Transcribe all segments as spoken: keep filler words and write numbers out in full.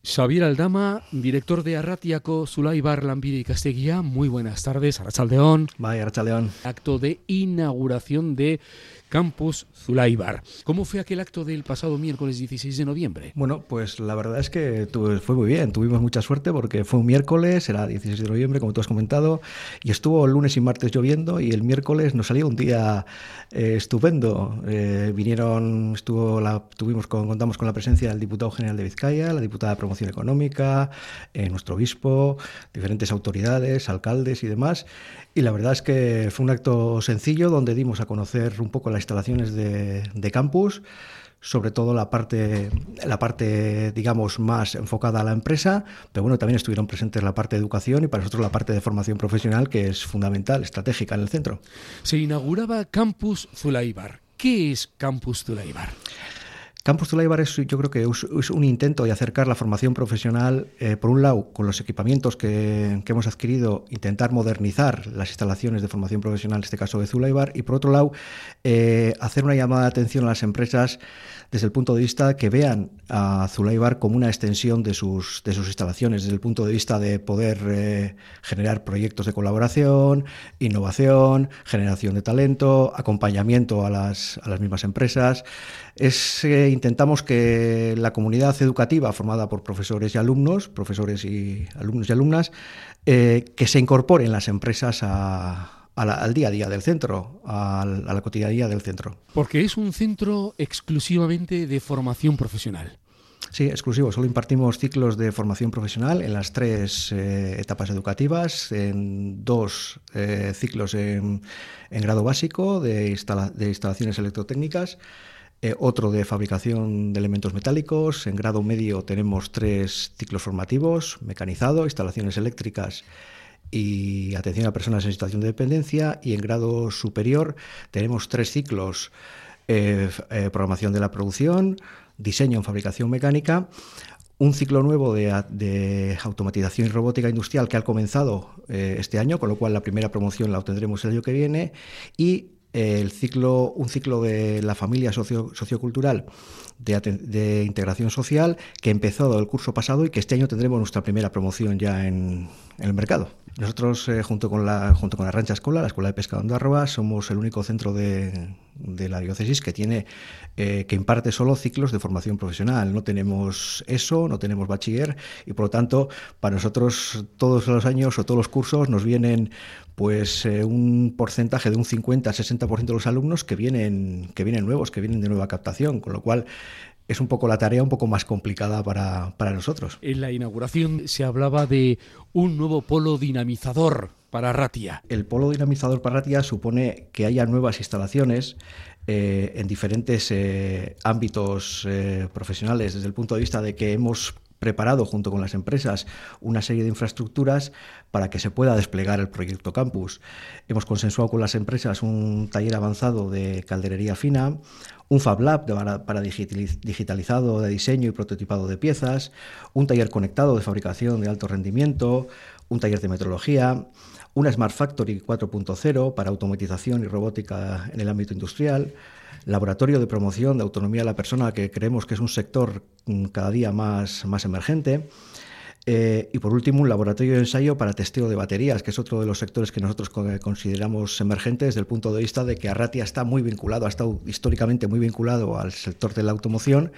Xabier Aldama, director de Arratiako Zulaibar Lanbide Ikastegia. Muy buenas tardes, Arratsaldeon. Vaya, Arratsaldeon. Acto de inauguración de Campus Zulaibar. ¿Cómo fue aquel acto del pasado miércoles dieciséis de noviembre? Bueno, pues la verdad es que tu, fue muy bien. Tuvimos mucha suerte porque fue un miércoles, era dieciséis de noviembre, como tú has comentado, y estuvo el lunes y martes lloviendo y el miércoles nos salió un día eh, estupendo. Eh, vinieron, estuvo la, tuvimos con, contamos con la presencia del diputado general de Vizcaya, la diputada de Promoción Económica, eh, nuestro obispo, diferentes autoridades, alcaldes y demás. Y la verdad es que fue un acto sencillo donde dimos a conocer un poco las instalaciones de, de campus, sobre todo la parte, la parte, digamos, más enfocada a la empresa, pero bueno, también estuvieron presentes la parte de educación y para nosotros la parte de formación profesional, que es fundamental, estratégica en el centro. Se inauguraba Campus Zulaibar. ¿Qué es Campus Zulaibar? Campus Zulaibar es, yo creo que es, es un intento de acercar la formación profesional, eh, por un lado, con los equipamientos que, que hemos adquirido, intentar modernizar las instalaciones de formación profesional, en este caso de Zulaibar, y por otro lado, eh, hacer una llamada de atención a las empresas desde el punto de vista que vean a Zulaibar como una extensión de sus, de sus instalaciones, desde el punto de vista de poder eh, generar proyectos de colaboración, innovación, generación de talento, acompañamiento a las, a las mismas empresas. Es, eh, intentamos que la comunidad educativa formada por profesores y alumnos, profesores y alumnos y alumnas, eh, que se incorporen las empresas a A la, al día a día del centro, a, a la cotidianidad del centro. Porque es un centro exclusivamente de formación profesional. Sí, exclusivo. Solo impartimos ciclos de formación profesional en las tres eh, etapas educativas, en dos eh, ciclos en, en grado básico de, instala, de instalaciones electrotécnicas, eh, otro de fabricación de elementos metálicos. En grado medio tenemos tres ciclos formativos, mecanizado, instalaciones eléctricas y atención a personas en situación de dependencia, y en grado superior tenemos tres ciclos, eh, eh, programación de la producción, diseño en fabricación mecánica, un ciclo nuevo de, de automatización y robótica industrial que ha comenzado eh, este año, con lo cual la primera promoción la obtendremos el año que viene, y el ciclo, un ciclo de la familia socio, sociocultural de, de integración social que empezó el curso pasado y que este año tendremos nuestra primera promoción ya en, en el mercado. Nosotros, eh, junto con la junto con la Rancha Escola, la Escuela de Pesca de Ondarroa, somos el único centro de, de la diócesis que tiene eh, que imparte solo ciclos de formación profesional. No tenemos eso, no tenemos bachiller, y por lo tanto, para nosotros todos los años o todos los cursos nos vienen pues eh, un porcentaje de un cincuenta a sesenta por ciento de los alumnos que vienen que vienen nuevos, que vienen de nueva captación, con lo cual es un poco la tarea un poco más complicada para, para nosotros. En la inauguración se hablaba de un nuevo polo dinamizador para Arratia. El polo dinamizador para Arratia supone que haya nuevas instalaciones eh, en diferentes eh, ámbitos eh, profesionales, desde el punto de vista de que hemos preparado junto con las empresas una serie de infraestructuras para que se pueda desplegar el proyecto Campus. Hemos consensuado con las empresas un taller avanzado de calderería fina, un Fab Lab para, para digitalizado de diseño y prototipado de piezas, un taller conectado de fabricación de alto rendimiento, un taller de metrología, una Smart Factory cuatro punto cero para automatización y robótica en el ámbito industrial, laboratorio de promoción de autonomía de la persona, que creemos que es un sector cada día más, más emergente. Eh, y por último, un laboratorio de ensayo para testeo de baterías, que es otro de los sectores que nosotros consideramos emergentes desde el punto de vista de que Arratia está muy vinculado, ha estado históricamente muy vinculado al sector de la automoción,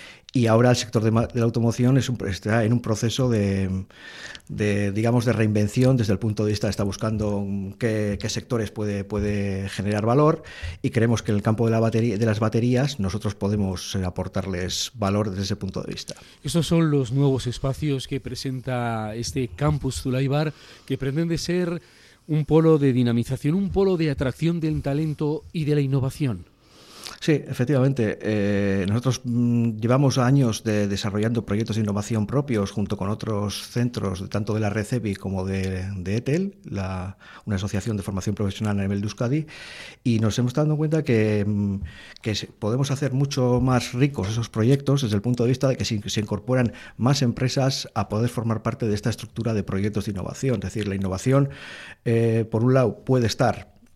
y ahora el sector de, de la automoción es un, está en un proceso de, de, digamos, de reinvención desde el punto de vista, está buscando qué, qué sectores puede, puede generar valor, y creemos que en el campo de, la batería, de las baterías nosotros podemos aportarles valor desde ese punto de vista. Estos son los nuevos espacios que presenta este Campus Zulaibar, que pretende ser un polo de dinamización, un polo de atracción del talento y de la innovación. Sí, efectivamente. Eh, nosotros mmm, llevamos años de, desarrollando proyectos de innovación propios junto con otros centros, tanto de la red C E B I como de, de ETEL, la, una asociación de formación profesional a nivel de Euskadi, y nos hemos dado cuenta que, que podemos hacer mucho más ricos esos proyectos desde el punto de vista de que se, se incorporan más empresas a poder formar parte de esta estructura de proyectos de innovación. Es decir, la innovación, eh, por un lado, puede estar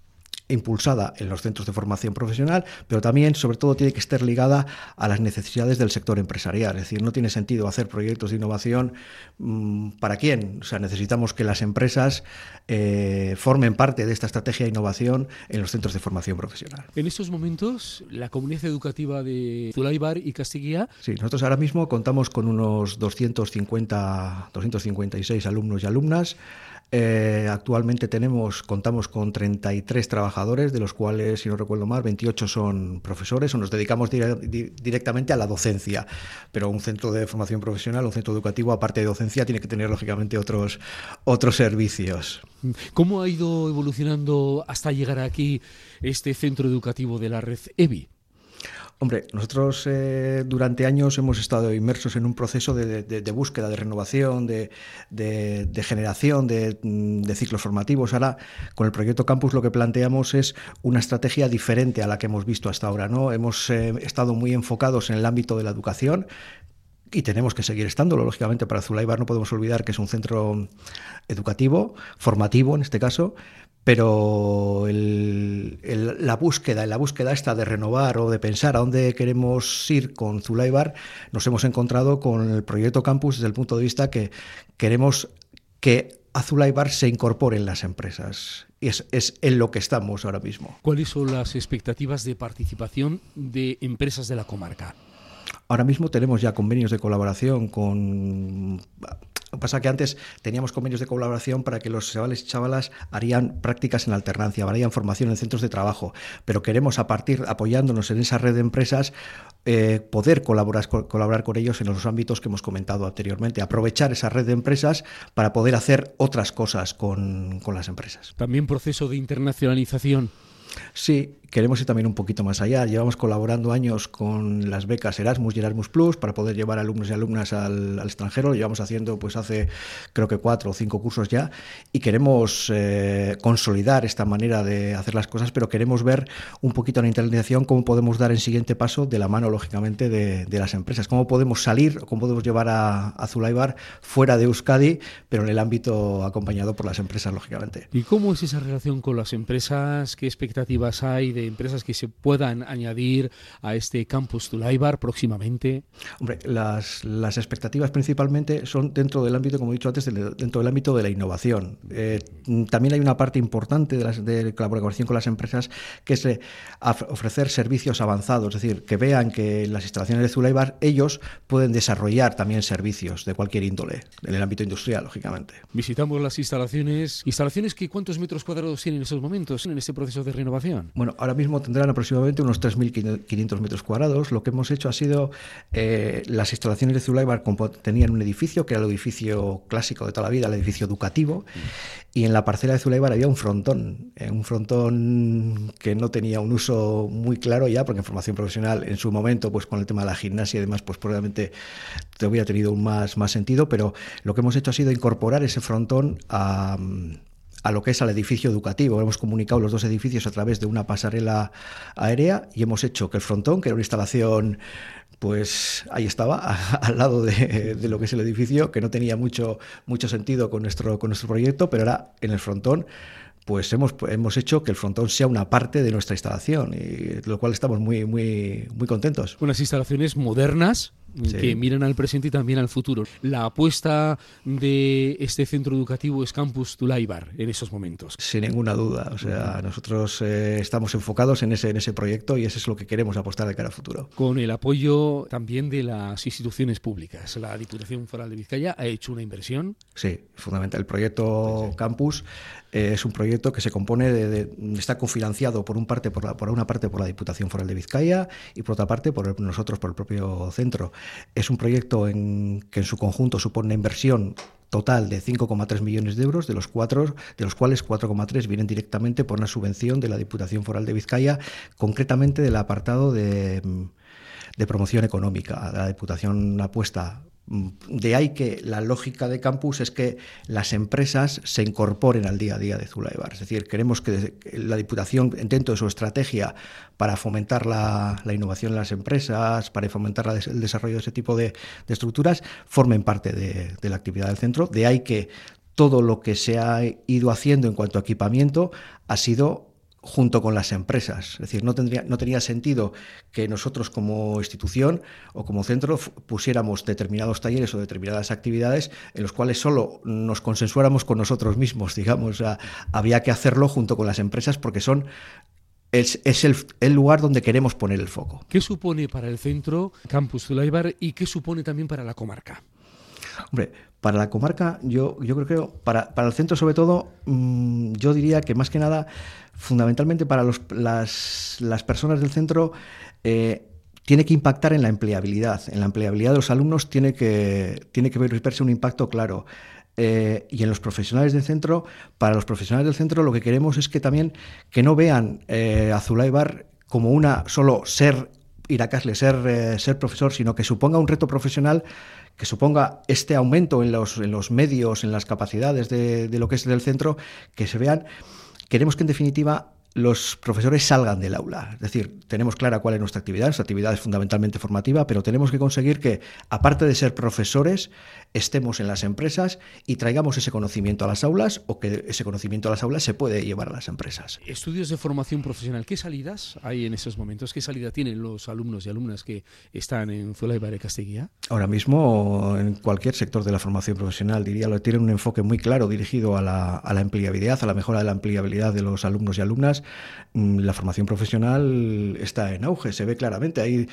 impulsada en los centros de formación profesional, pero también, sobre todo, tiene que estar ligada a las necesidades del sector empresarial. Es decir, no tiene sentido hacer proyectos de innovación mmm, ¿para quién? O sea, necesitamos que las empresas eh, formen parte de esta estrategia de innovación en los centros de formación profesional. En estos momentos, la comunidad educativa de Zulaíbar y Castiguía... Sí, nosotros ahora mismo contamos con unos doscientos cincuenta, doscientos cincuenta y seis alumnos y alumnas. Eh, actualmente tenemos, contamos con treinta y tres trabajadores, de los cuales, si no recuerdo mal, veintiocho son profesores, o nos dedicamos dire- di- directamente a la docencia. Pero un centro de formación profesional, un centro educativo, aparte de docencia, tiene que tener, lógicamente, otros, otros servicios. ¿Cómo ha ido evolucionando hasta llegar aquí este centro educativo de la red E B I? Hombre, nosotros eh, durante años hemos estado inmersos en un proceso de, de, de búsqueda, de renovación, de, de, de generación de, de ciclos formativos. Ahora, con el proyecto Campus, lo que planteamos es una estrategia diferente a la que hemos visto hasta ahora, ¿no? Hemos eh, estado muy enfocados en el ámbito de la educación, y tenemos que seguir estándolo, lógicamente. Para Zulaíbar no podemos olvidar que es un centro educativo, formativo en este caso, pero el, el, la búsqueda, la búsqueda esta de renovar o de pensar a dónde queremos ir con Zulaíbar, nos hemos encontrado con el proyecto Campus desde el punto de vista que queremos que a Zulaíbar se incorporen las empresas. Y es, es en lo que estamos ahora mismo. ¿Cuáles son las expectativas de participación de empresas de la comarca? Ahora mismo tenemos ya convenios de colaboración con... Lo que pasa es que antes teníamos convenios de colaboración para que los chavales y chavalas harían prácticas en alternancia, harían formación en centros de trabajo, pero queremos, a partir, apoyándonos en esa red de empresas, eh, poder colaborar, colaborar con ellos en los ámbitos que hemos comentado anteriormente, aprovechar esa red de empresas para poder hacer otras cosas con, con las empresas. ¿También proceso de internacionalización? Sí, queremos ir también un poquito más allá. Llevamos colaborando años con las becas Erasmus y Erasmus Plus para poder llevar alumnos y alumnas al, al extranjero. Lo llevamos haciendo pues hace creo que cuatro o cinco cursos ya, y queremos eh, consolidar esta manera de hacer las cosas, pero queremos ver un poquito en la internalización cómo podemos dar el siguiente paso de la mano, lógicamente, de, de las empresas. Cómo podemos salir, cómo podemos llevar a, a Zulaíbar fuera de Euskadi, pero en el ámbito acompañado por las empresas, lógicamente. ¿Y cómo es esa relación con las empresas? ¿Qué expectativas hay de empresas que se puedan añadir a este campus Zulaíbar próximamente? Hombre, las, las expectativas principalmente son dentro del ámbito, como he dicho antes, de, dentro del ámbito de la innovación. Eh, también hay una parte importante de, las, de colaboración con las empresas, que es eh, ofrecer servicios avanzados, es decir, que vean que en las instalaciones de Zulaíbar ellos pueden desarrollar también servicios de cualquier índole, en el ámbito industrial, lógicamente. Visitamos las instalaciones, instalaciones que ¿cuántos metros cuadrados tienen en estos momentos en este proceso de renovación? Bueno, ahora mismo tendrán aproximadamente unos tres mil quinientos metros cuadrados. Lo que hemos hecho ha sido, eh, las instalaciones de Zulaíbar tenían un edificio, que era el edificio clásico de toda la vida, el edificio educativo, y en la parcela de Zulaíbar había un frontón, eh, un frontón que no tenía un uso muy claro ya, porque en formación profesional en su momento, pues con el tema de la gimnasia y demás, pues probablemente te hubiera tenido un más, más sentido, pero lo que hemos hecho ha sido incorporar ese frontón a... a lo que es al edificio educativo. Hemos comunicado los dos edificios a través de una pasarela aérea y hemos hecho que el frontón, que era una instalación, pues ahí estaba, a, al lado de, de lo que es el edificio, que no tenía mucho, mucho sentido con nuestro, con nuestro proyecto, pero ahora en el frontón pues hemos, hemos hecho que el frontón sea una parte de nuestra instalación, y de lo cual estamos muy, muy, muy contentos. Unas instalaciones modernas, sí, que miran al presente y también al futuro. La apuesta de este centro educativo es Campus Zulaíbar en esos momentos. Sin ninguna duda. O sea, uh-huh. nosotros eh, estamos enfocados en ese, en ese proyecto, y eso es lo que queremos apostar de cara al futuro. Con el apoyo también de las instituciones públicas. La Diputación Foral de Vizcaya ha hecho una inversión. Sí, fundamental. El proyecto sí, sí. Campus eh, es un proyecto que se compone de, de está cofinanciado por un parte por, la, por una parte por la Diputación Foral de Vizcaya y por otra parte por nosotros, por el propio centro. Es un proyecto en, que en su conjunto supone una inversión total de cinco coma tres millones de euros, de los cuatro, de los cuales cuatro coma tres vienen directamente por una subvención de la Diputación Foral de Vizcaya, concretamente del apartado de, de promoción económica. La Diputación apuesta. De ahí que la lógica de Campus es que las empresas se incorporen al día a día de Zulaíbar. Es decir, queremos que la Diputación, dentro de su estrategia para fomentar la, la innovación en las empresas, para fomentar la, el desarrollo de ese tipo de, de estructuras, formen parte de, de la actividad del centro. De ahí que todo lo que se ha ido haciendo en cuanto a equipamiento ha sido junto con las empresas. Es decir, no, tendría, no tenía sentido que nosotros como institución o como centro pusiéramos determinados talleres o determinadas actividades en los cuales solo nos consensuáramos con nosotros mismos, digamos. O sea, había que hacerlo junto con las empresas porque son es, es el, el lugar donde queremos poner el foco. ¿Qué supone para el centro Campus Zulaibar y qué supone también para la comarca? Hombre, para la comarca, yo, yo creo que para, para el centro sobre todo, mmm, yo diría que más que nada, fundamentalmente para los, las, las personas del centro, eh, tiene que impactar en la empleabilidad. En la empleabilidad de los alumnos tiene que, tiene que verse un impacto claro. Eh, y en los profesionales del centro, para los profesionales del centro lo que queremos es que también que no vean eh, a Zulaibar como una solo ser Iracasle, ser, eh, ser profesor, sino que suponga un reto profesional, que suponga este aumento en los, en los medios, en las capacidades de, de lo que es del centro, que se vean. Queremos que en definitiva los profesores salgan del aula. Es decir, tenemos clara cuál es nuestra actividad. Nuestra actividad es fundamentalmente formativa, pero tenemos que conseguir que, aparte de ser profesores, estemos en las empresas y traigamos ese conocimiento a las aulas, o que ese conocimiento a las aulas se puede llevar a las empresas. Estudios de formación profesional, ¿qué salidas hay en esos momentos? ¿Qué salida tienen los alumnos y alumnas que están en Zulaibar y Castellguía? Ahora mismo, en cualquier sector de la formación profesional, diría, lo tienen un enfoque muy claro dirigido a la, a la empleabilidad, a la mejora de la empleabilidad de los alumnos y alumnas. La formación profesional está en auge, se ve claramente. Hay,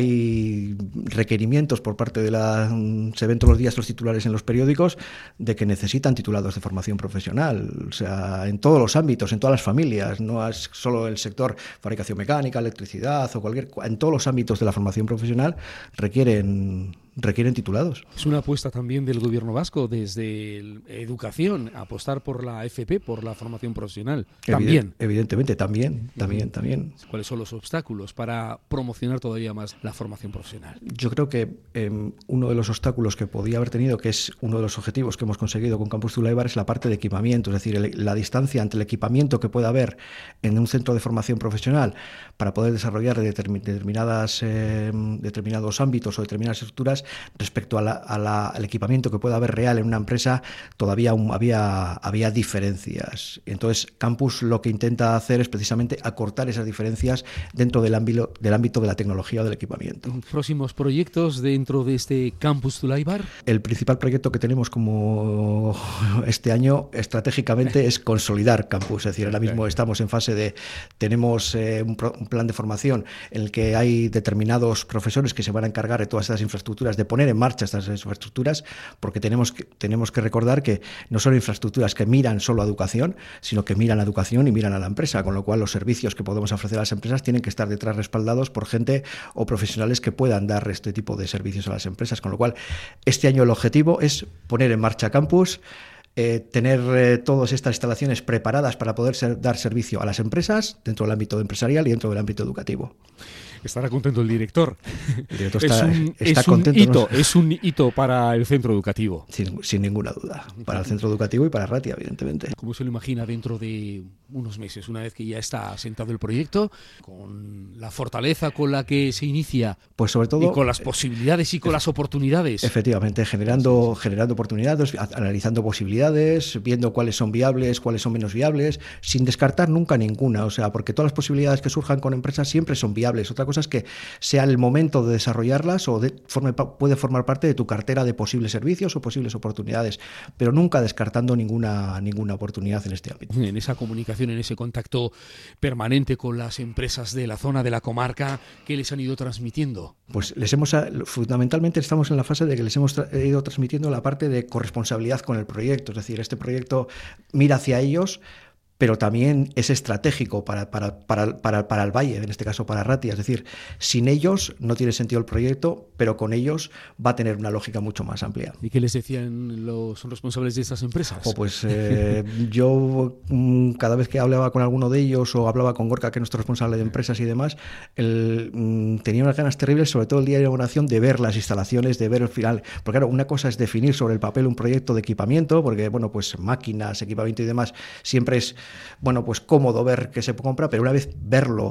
hay requerimientos por parte de la... Se ven todos los días los titulares en los periódicos de que necesitan titulados de formación profesional. O sea, en todos los ámbitos, en todas las familias. No es solo el sector fabricación mecánica, electricidad o cualquier... En todos los ámbitos de la formación profesional requieren... requieren titulados. Es una apuesta también del gobierno vasco desde el, educación, apostar por la F P, por la formación profesional. También. Evidentemente, también, también, también. ¿Cuáles son los obstáculos para promocionar todavía más la formación profesional? Yo creo que eh, uno de los obstáculos que podía haber tenido, que es uno de los objetivos que hemos conseguido con Campus Zulaibar, es la parte de equipamiento, es decir, el, la distancia entre el equipamiento que pueda haber en un centro de formación profesional para poder desarrollar determin, determinadas, eh, determinados ámbitos o determinadas estructuras respecto a la, a la, al equipamiento que pueda haber real en una empresa, todavía un, había, había diferencias. Entonces, Campus lo que intenta hacer es precisamente acortar esas diferencias dentro del ámbito, del ámbito de la tecnología o del equipamiento. ¿Próximos proyectos dentro de este Campus Zulaibar? El principal proyecto que tenemos como este año estratégicamente es consolidar Campus. Es decir, ahora mismo estamos en fase de... Tenemos eh, un, pro, un plan de formación en el que hay determinados profesores que se van a encargar de todas estas infraestructuras, de poner en marcha estas infraestructuras, porque tenemos que, tenemos que recordar que no son infraestructuras que miran solo a educación, sino que miran a educación y miran a la empresa, con lo cual los servicios que podemos ofrecer a las empresas tienen que estar detrás respaldados por gente o profesionales que puedan dar este tipo de servicios a las empresas, con lo cual este año el objetivo es poner en marcha Campus, Eh, tener eh, todas estas instalaciones preparadas para poder ser, dar servicio a las empresas dentro del ámbito empresarial y dentro del ámbito educativo. Estará contento el director. El director está, es un, está es contento. Un hito, ¿no? Es un hito para el centro educativo. Sin, sin ninguna duda. Para el centro educativo y para Ratia, evidentemente. ¿Cómo se lo imagina dentro de unos meses, una vez que ya está asentado el proyecto, con la fortaleza con la que se inicia? Pues sobre todo... Y con las posibilidades y con las oportunidades. Efectivamente, generando, generando oportunidades, analizando posibilidades, viendo cuáles son viables, cuáles son menos viables, sin descartar nunca ninguna. O sea, porque todas las posibilidades que surjan con empresas siempre son viables. Otra cosa es que sea el momento de desarrollarlas o de, forme, puede formar parte de tu cartera de posibles servicios o posibles oportunidades, pero nunca descartando ninguna, ninguna oportunidad en este ámbito. En esa comunicación, en ese contacto permanente con las empresas de la zona, de la comarca, ¿qué les han ido transmitiendo? Pues les hemos, fundamentalmente estamos en la fase de que les hemos tra- ido transmitiendo la parte de corresponsabilidad con el proyecto, es decir, este proyecto mira hacia ellos, pero también es estratégico para, para, para, para, para el valle, en este caso para Ratia. Es decir, sin ellos no tiene sentido el proyecto, pero con ellos va a tener una lógica mucho más amplia. ¿Y qué les decían los responsables de estas empresas? Oh, pues eh, yo mm, cada vez que hablaba con alguno de ellos o hablaba con Gorka, que es nuestro responsable de empresas y demás, el, mm, tenía unas ganas terribles, sobre todo el día de inauguración, de ver las instalaciones, de ver el final. Porque claro, una cosa es definir sobre el papel un proyecto de equipamiento, porque bueno, pues máquinas, equipamiento y demás, siempre es bueno, pues cómodo ver que se compra, pero una vez verlo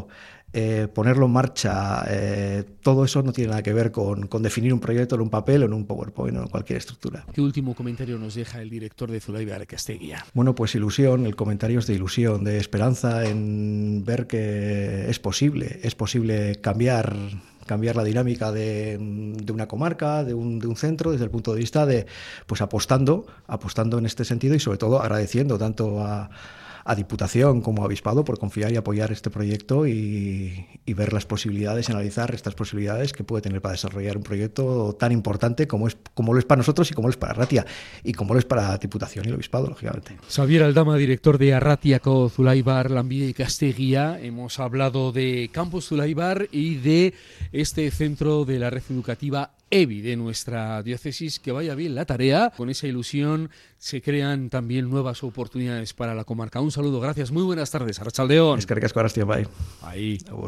eh, ponerlo en marcha, eh, todo eso no tiene nada que ver con, con definir un proyecto en un papel o en un PowerPoint o en cualquier estructura. ¿Qué último comentario nos deja el director de Zulaibar Casteguía? Bueno, pues ilusión, el comentario es de ilusión, de esperanza en ver que es posible, es posible cambiar cambiar la dinámica de, de una comarca, de un, de un centro, desde el punto de vista de, pues apostando, apostando en este sentido y sobre todo agradeciendo tanto a, a Diputación como a Obispado por confiar y apoyar este proyecto y, y ver las posibilidades, analizar estas posibilidades que puede tener para desarrollar un proyecto tan importante como es como lo es para nosotros y como lo es para Arratia y como lo es para Diputación y el Obispado, lógicamente. Xavier Aldama, director de Arratiako Zulaibar Lanbide Casteguía. Hemos hablado de Campus Zulaibar y de este centro de la red educativa E B I de nuestra diócesis. Que vaya bien la tarea. Con esa ilusión se crean también nuevas oportunidades para la comarca. Un saludo, gracias, muy buenas tardes. Arratsaldeon. Eskerrik asko, Arrastion, bai. Ahí.